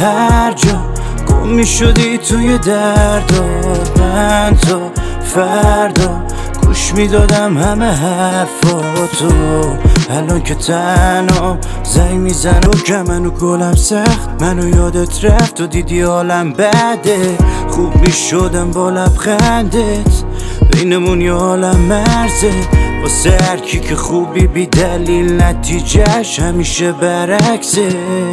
هر جا گم می شدی توی دردات، من تا فردا گوش می دادم همه حرفاتو. الان که تنها زنگ میزن و که منو گلم سخت، منو یادت رفت و دیدی حالم بده. خوب می شدم با لبخندت، بینمون یه عالم مرزه. واسه هر کی که خوبی بی دلیل نتیجهش همیشه برعکسه.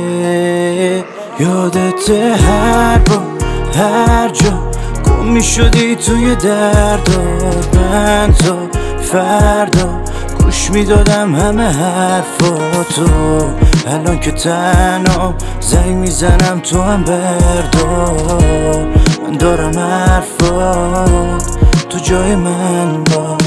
یادته هر بار هر جا گم می شدی توی دردات، من تا فردا گوش می دادم همه حرفاتو. الان که تنها زنگ میزنم تو هم بردار، من دارم حرفات، تو جای من باش.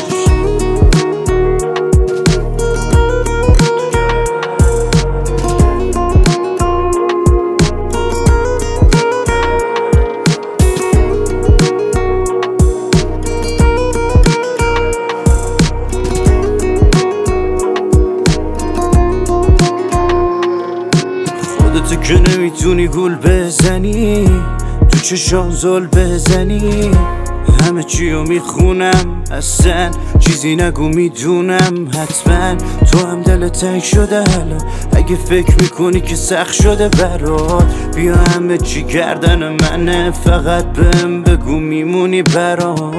خودتو که نمیتونی گول بزنی، تو چشام زل بزنی. همه چیو میخونم، اصلا چیزی نگو میدونم. حتما تو هم دلت تنگ شده الان، اگه فکر میکنی که سخت شده برات، بیا همه چی گردن منه، فقط بهم بگو میمونی برات.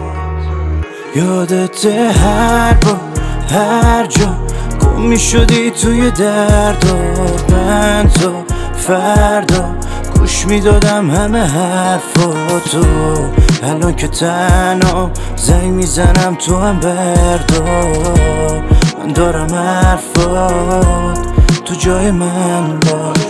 یادته هر بار هر جا گم می شدی توی دردات، من تا فردا گوش می دادم همه حرفاتو. الان که تنها زنگ میزنم تو هم بردار، من دارم حرفات، تو جای من باش.